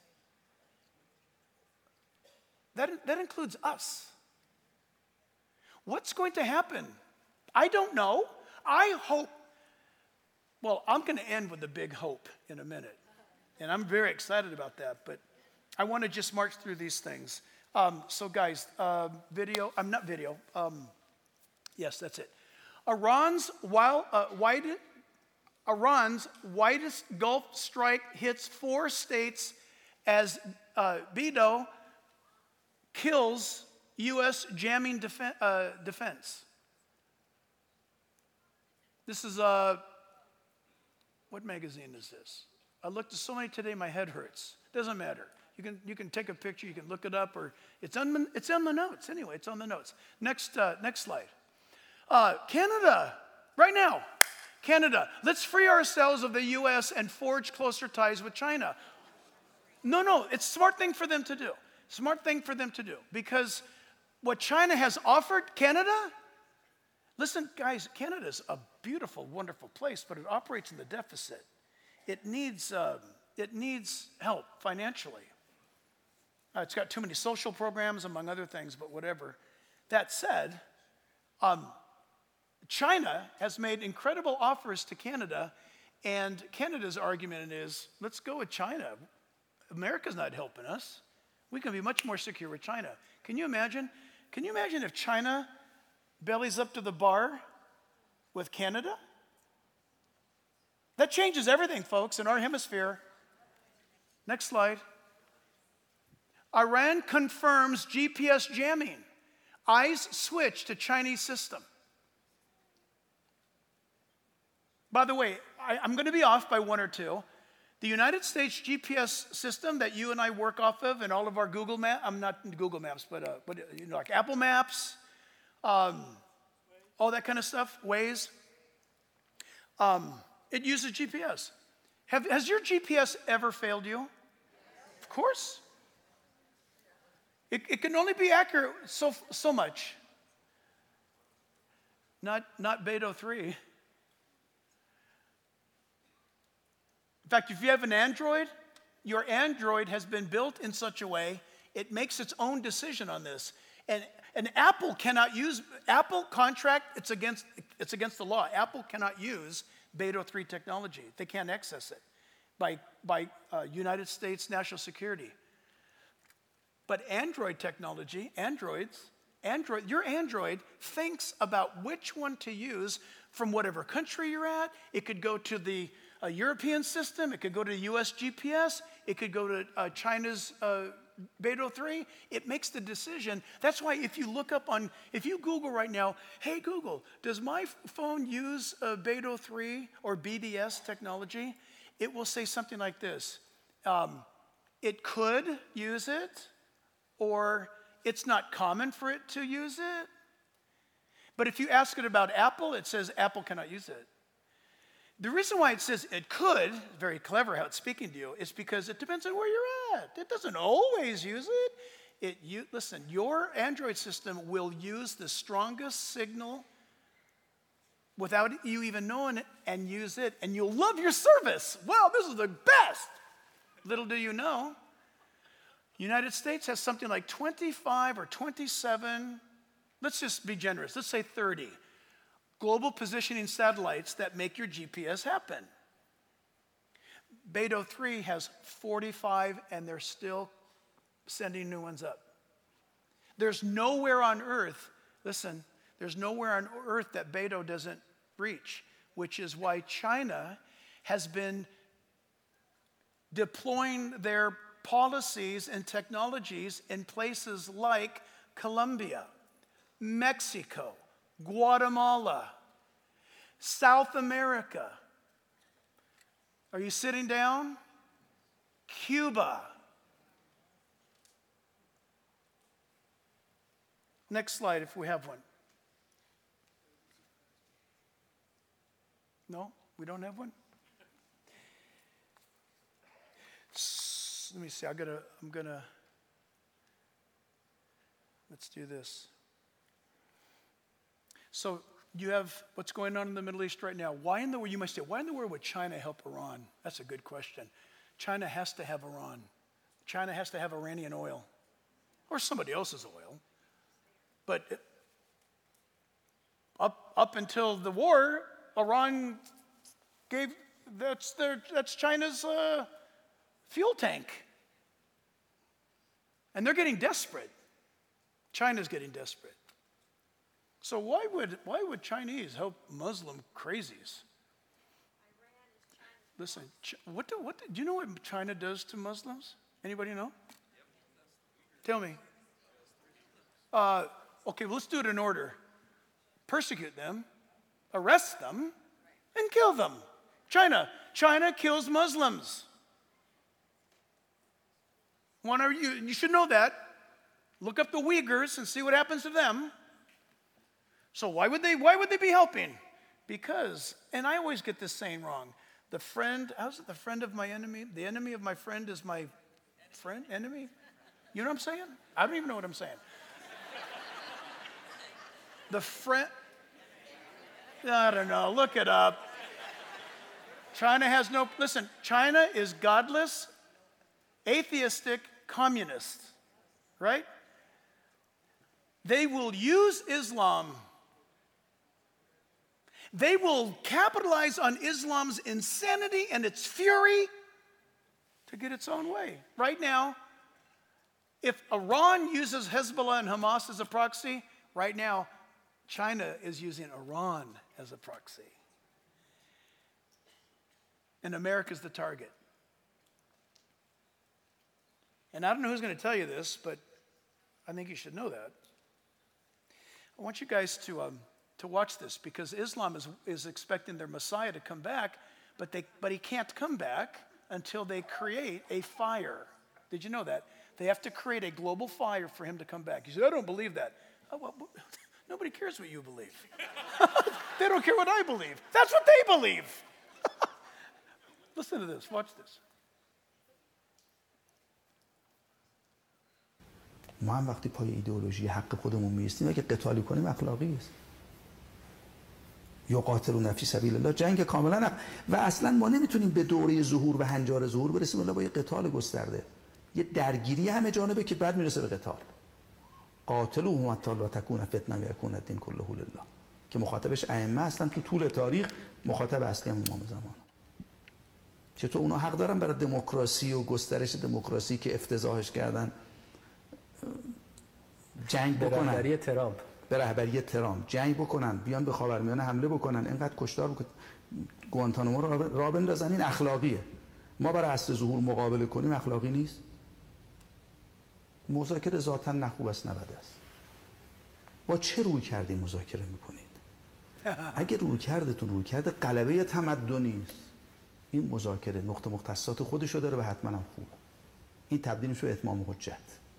That, that includes us. What's going to happen? I don't know. I hope. Well, I'm going to end with a big hope in a minute. And I'm very excited about that. But I want to just march through these things. Um, so, guys, uh, video. I'm not video. Um, yes, that's it. Iran's, wild, uh, wide, Iran's widest Gulf strike hits four states as uh, Beidou kills U S jamming defen- uh, defense. This is, uh, what magazine is this? I looked at so many today, my head hurts. Doesn't matter. You can, you can take a picture, you can look it up, or it's on, it's on the notes. Anyway, it's on the notes. Next, uh, next slide. Uh, Canada, right now, Canada, let's free ourselves of the U S and forge closer ties with China. No, no, it's a smart thing for them to do. Smart thing for them to do. Because what China has offered Canada, listen, guys, Canada's a beautiful, wonderful place, but it operates in the deficit. It needs, uh, it needs help financially. Uh, it's got too many social programs, among other things, but whatever. That said, um, China has made incredible offers to Canada, and Canada's argument is, let's go with China. America's not helping us. We can be much more secure with China. Can you imagine? Can you imagine if China bellies up to the bar with Canada? That changes everything, folks, in our hemisphere. Next slide. Iran confirms G P S jamming. Eyes switch to Chinese system. By the way, I, I'm going to be off by one or two. The United States G P S system that you and I work off of and all of our Google Maps, I'm not Google Maps, but, uh, but you know, like Apple Maps, um, all that kind of stuff, Waze, um, it uses G P S. Have, has your G P S ever failed you? Of course. It, it can only be accurate so, so much. Not, not Beidou three. In fact, if you have an Android, your Android has been built in such a way, it makes its own decision on this. And, and Apple cannot use, Apple contract, it's against, it's against the law. Apple cannot use Beidou three technology. They can't access it by, by uh, United States national security. But Android technology, Androids, Android, your Android thinks about which one to use from whatever country you're at. It could go to the uh, European system. It could go to U S G P S. It could go to uh, China's uh, Beidou three. It makes the decision. That's why if you look up on, if you Google right now, hey Google, does my phone use uh, Beidou three or B D S technology? It will say something like this. Um, it could use it, or it's not common for it to use it. But if you ask it about Apple, it says Apple cannot use it. The reason why it says it could, very clever how it's speaking to you, is because it depends on where you're at. It doesn't always use it. It you, listen, your Android system will use the strongest signal without you even knowing it and use it, and you'll love your service. Wow, this is the best. Little do you know, United States has something like twenty-five or twenty-seven, let's just be generous, let's say thirty, global positioning satellites that make your G P S happen. Beidou three has forty-five, and they're still sending new ones up. There's nowhere on Earth, listen, there's nowhere on Earth that Beidou doesn't reach, which is why China has been deploying their policies and technologies in places like Colombia, Mexico, Guatemala, South America, Are you sitting down? Cuba. Next slide, if we have one. No, we don't have one? S- Let me see. I gotta, I'm gonna. Let's do this. So you have what's going on in the Middle East right now. Why in the world, you might say, why in the world would China help Iran? That's a good question. China has to have Iran. China has to have Iranian oil or somebody else's oil. But it, up, up until the war, Iran gave, that's, their, that's China's uh, fuel tank. And they're getting desperate. China's getting desperate. So why would why would Chinese help Muslim crazies? Listen, what do what do, do you know what China does to Muslims? Anybody know? Tell me. Uh, okay, well, let's do it in order. Persecute them, arrest them, and kill them. China, China kills Muslims. One are you? You should know that. Look up the Uyghurs and see what happens to them. So why would they, why would they be helping? Because, and I always get this saying wrong, the friend, how's it, the friend of my enemy? The enemy of my friend is my friend, enemy? You know what I'm saying? I don't even know what I'm saying. The friend, I don't know, look it up. China has no, listen, China is godless, atheistic, communist, right? They will use Islam. They will capitalize on Islam's insanity and its fury to get its own way. Right now, if Iran uses Hezbollah and Hamas as a proxy, right now, China is using Iran as a proxy. And America's the target. And I don't know who's going to tell you this, but I think you should know that. I want you guys to um, to watch this because Islam is, is expecting their Messiah to come back, but they but he can't come back until they create a fire. Did you know that? They have to create a global fire for him to come back. You say, I don't believe that. Oh, well, nobody cares what you believe. They don't care what I believe. That's what they believe. Listen to this. Watch this. ما هم وقتی پای ایدئولوژی حق خودمون میستیم اگه قتالی کنیم اخلاقی است یا قاتلون فی سبیل الله جنگ کاملا حق. و اصلا ما نمیتونیم به دوره ظهور و هنجار ظهور برسیم الا با یه قتال گسترده یه درگیری همه جانبه که بعد میرسه به قتال قاتلوهم حتی لا تکون فتنه و یکون الدین کله لله که مخاطبش ائمه هستن تو طول تاریخ مخاطب اصلی هم امام زمان چطور اونا حق دارن برای دموکراسی و گسترش دموکراسی که افتضاحش کردن جنگ بکنن به رهبری ترامپ به رهبری ترامپ جنگ بکنن بیان به خاورمیانه حمله بکنن اینقدر کشتار بکنن گوانتانامو رو راه بندازن این اخلاقیه ما برای اصل ظهور مقابله کنیم اخلاقی نیست مذاکره ذاتاً نه خوب است نه بد است با چه روی کردی مذاکره میکنید اگه روی کردتون روی کرده غلبه تمدنی است این مذاکره نقطه مختصات خودشو داره و حتما هم خوب این تبدیل میشه به اتمام حجت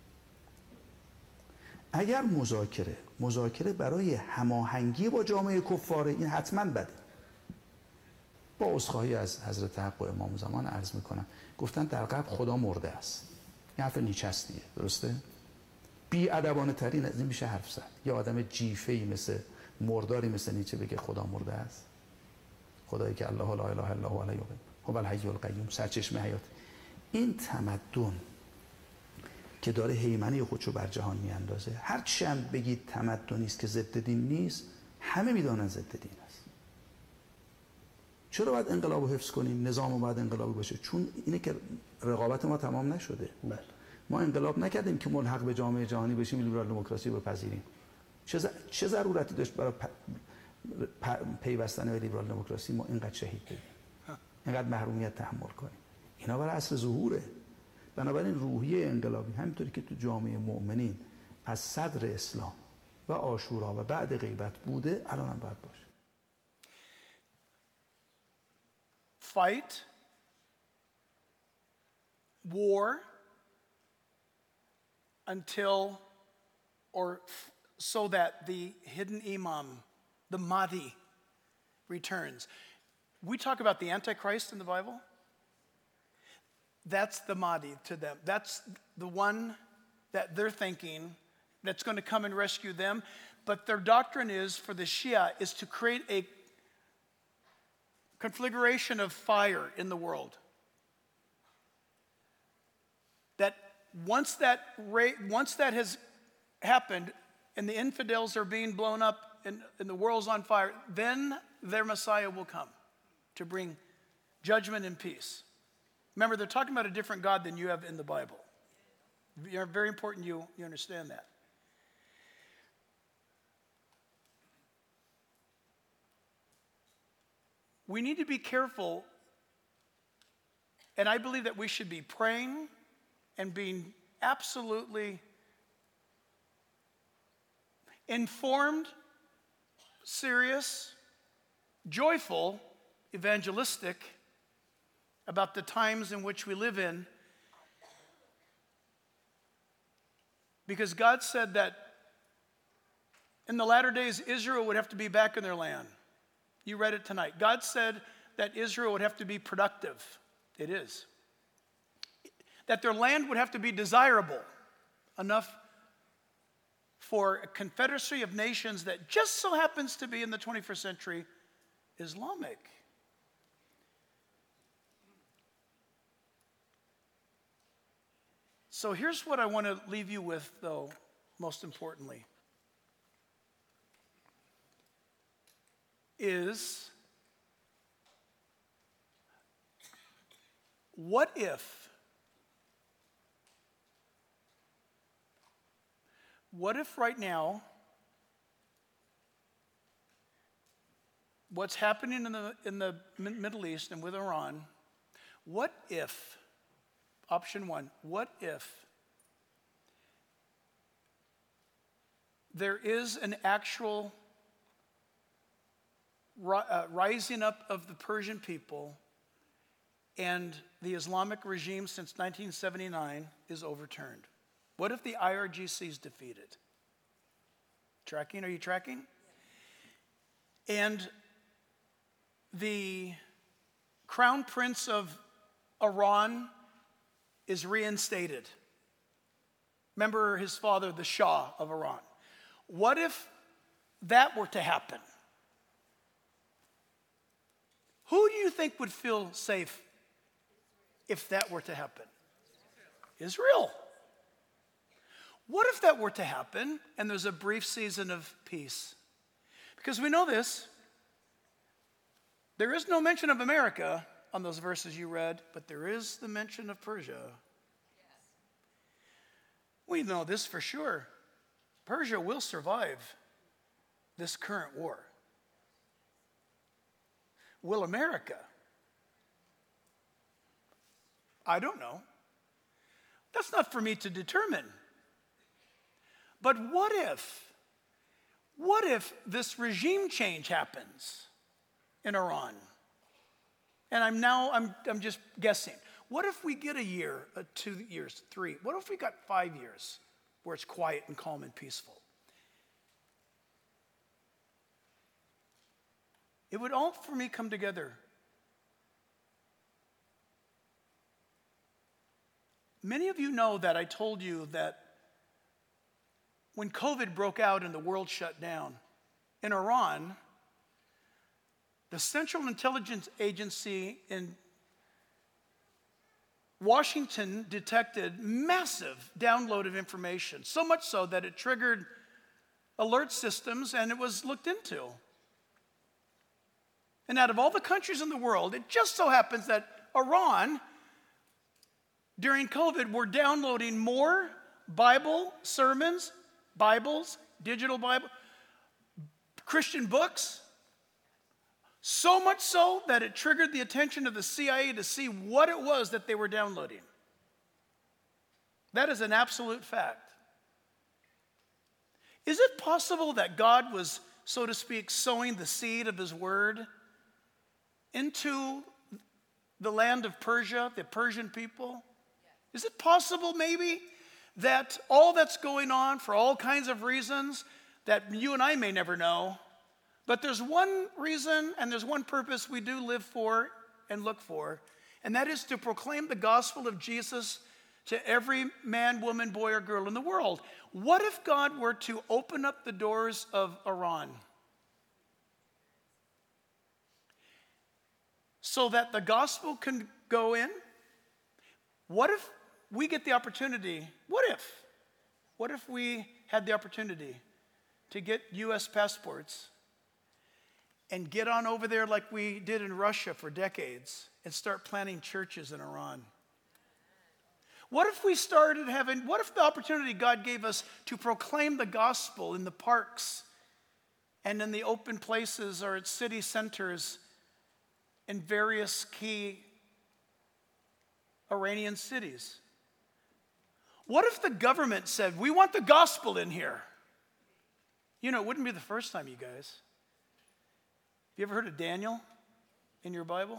اگر مذاکره مذاکره برای هماهنگی با جامعه کفار این حتما بده با عذرخواهی از حضرت حق و امام زمان عرض میکنم گفتن در قبر خدا مرده است این حرف نیچه است دیگه درسته بی ادبانه ترین از این میشه حرف زد یه آدم جیفه‌ای مثل مرداری مثل نیچه بگه خدا مرده است خدایی که الله لا اله الا هو علیه هو الحی القیوم سرچشمه حیات این تمدن که داره هیمنه خودشو بر جهان میاندازه هر چی هم بگید تمدنی است که ضد دین نیست همه میدونن ضد دین است چرا باید انقلابو حفظ کنیم نظامو باید انقلابی باشه چون اینه که رقابت ما تمام نشده بله. ما انقلاب نکردیم که ملحق به جامعه جهانی بشیم لیبرال دموکراسی رو بپذیریم چه ز... چه ضرورتی داشت برای پ... پ... پیوستن به لیبرال دموکراسی ما اینقدر شهید بدیم اینقدر محرومیت تحمل کنیم اینا برای اصل ظهوره بنابراین روحیه انقلابی همینطوری که تو جامعه مؤمنین از صدر اسلام و عاشورا و بعد غیبت بوده الان هم باید باشه Fight war until, or so that the hidden imam, the Mahdi, returns. We talk about the Antichrist in the Bible. That's the Mahdi to them. That's the one that they're thinking that's going to come and rescue them. But their doctrine is, for the Shia, is to create a conflagration of fire in the world. That once that once that has happened and the infidels are being blown up and, and the world's on fire, then their Messiah will come to bring judgment and peace. Remember, they're talking about a different God than you have in the Bible. It's very important you, you understand that. We need to be careful, and I believe that we should be praying and being absolutely informed, serious, joyful, evangelistic about the times in which we live in. Because God said that in the latter days, Israel would have to be back in their land. You read it tonight. God said that Israel would have to be productive. It is. That their land would have to be desirable enough for a confederacy of nations that just so happens to be in the twenty-first century Islamic. So here's what I want to leave you with, though, most importantly, is what if, what if right now, what's happening in the, in the Middle East and with Iran, what if, option one, what if there is an actual uh, rising up of the Persian people and the Islamic regime since nineteen seventy-nine is overturned? What if the I R G C is defeated? Tracking? Are you tracking? And the crown prince of Iran is reinstated. Remember his father, the Shah of Iran. What if that were to happen? Who do you think would feel safe if that were to happen? Israel. What if that were to happen and there's a brief season of peace? Because we know this. There is no mention of America on those verses you read, but there is the mention of Persia. Yes. We know this for sure. Persia will survive this current war. Will America? I don't know. That's not for me to determine. But what if, what if this regime change happens in Iran? And I'm now, I'm, I'm just guessing. What if we get a year, uh, two years, three? What if we got five years where it's quiet and calm and peaceful? It would all, for me, come together. Many of you know that I told you that when COVID broke out and the world shut down, in Iran, the Central Intelligence Agency in Washington detected massive download of information, so much so that it triggered alert systems and it was looked into. And out of all the countries in the world, it just so happens that Iran, during COVID, were downloading more Bible sermons, Bibles, digital Bible, Christian books, so much so that it triggered the attention of the C I A to see what it was that they were downloading. That is an absolute fact. Is it possible that God was, so to speak, sowing the seed of his word into the land of Persia, the Persian people? Is it possible maybe that all that's going on for all kinds of reasons that you and I may never know, but there's one reason and there's one purpose we do live for and look for, and that is to proclaim the gospel of Jesus to every man, woman, boy, or girl in the world. What if God were to open up the doors of Iran so that the gospel can go in? What if we get the opportunity, what if, what if we had the opportunity to get U S passports and get on over there like we did in Russia for decades and start planting churches in Iran? What if we started having, what if the opportunity God gave us to proclaim the gospel in the parks and in the open places or at city centers in various key Iranian cities? What if the government said, we want the gospel in here? You know, it wouldn't be the first time, you guys. Have you ever heard of Daniel in your Bible?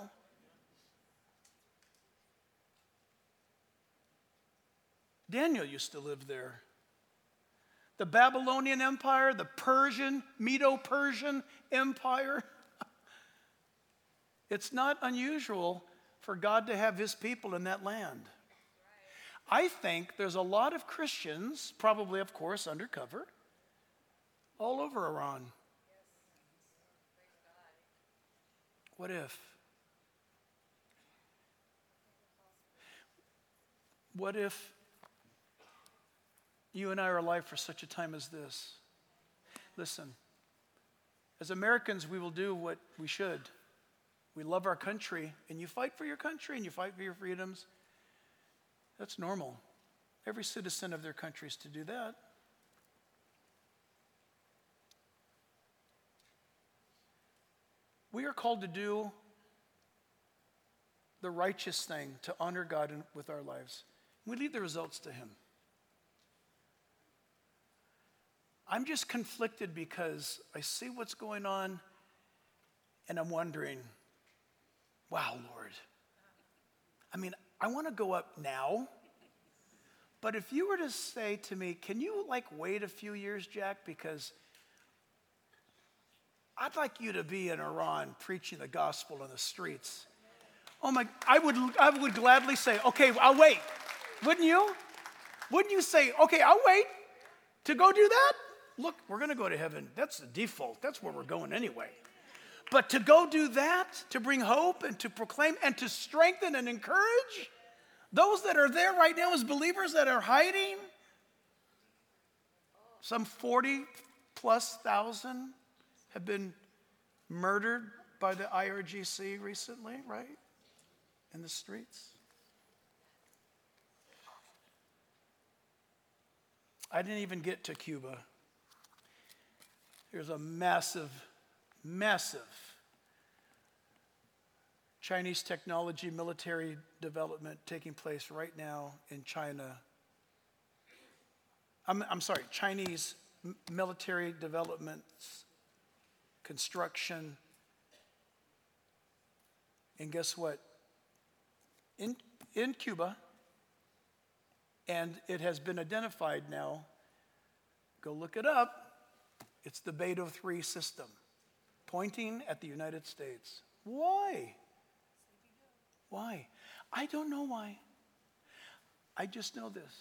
Daniel used to live there. The Babylonian Empire, the Persian, Medo-Persian Empire. It's not unusual for God to have his people in that land. I think there's a lot of Christians, probably, of course, undercover, all over Iran. What if? What if you and I are alive for such a time as this? Listen, as Americans, we will do what we should. We love our country, and you fight for your country, and you fight for your freedoms. That's normal. Every citizen of their country is to do that. We are called to do the righteous thing, to honor God in, with our lives. We leave the results to him. I'm just conflicted because I see what's going on, and I'm wondering, wow, Lord. I mean, I want to go up now, but if you were to say to me, can you like wait a few years, Jack, because I'd like you to be in Iran preaching the gospel in the streets. Oh my, I would, I would gladly say, okay, I'll wait. Wouldn't you? Wouldn't you say, okay, I'll wait to go do that? Look, we're going to go to heaven. That's the default. That's where we're going anyway. But to go do that, to bring hope and to proclaim and to strengthen and encourage those that are there right now as believers that are hiding, some forty plus thousand have been murdered by the I R G C recently, right? In the streets. I didn't even get to Cuba. There's a massive, massive Chinese technology military development taking place right now in China. I'm, I'm sorry, Chinese m- military developments, construction. And guess what? In, in Cuba, and it has been identified now, go look it up, it's the Beidou three system, pointing at the United States. Why? Why? I don't know why. I just know this.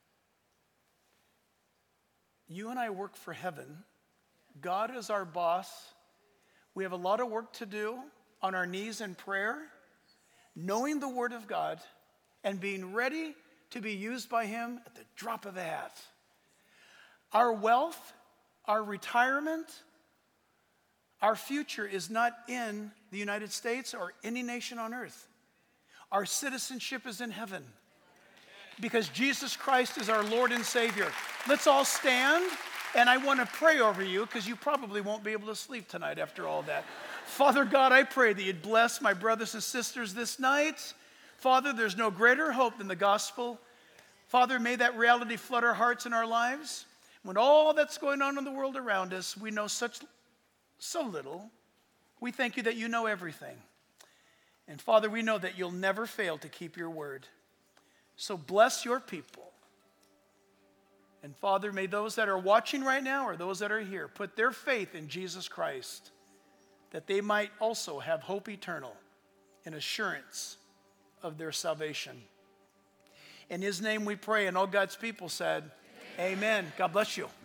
You and I work for heaven. God is our boss. We have a lot of work to do on our knees in prayer, knowing the Word of God, and being ready to be used by him at the drop of a hat. Our wealth, our retirement, our future is not in the United States or any nation on earth. Our citizenship is in heaven because Jesus Christ is our Lord and Savior. Let's all stand, and I want to pray over you because you probably won't be able to sleep tonight after all that. Father God, I pray that you'd bless my brothers and sisters this night. Father, there's no greater hope than the gospel. Father, may that reality flood our hearts and our lives. When all that's going on in the world around us, we know such so little. We thank you that you know everything. And Father, we know that you'll never fail to keep your word. So bless your people. And Father, may those that are watching right now or those that are here put their faith in Jesus Christ, that they might also have hope eternal and assurance of their salvation. In his name we pray, and all God's people said, amen. Amen. God bless you.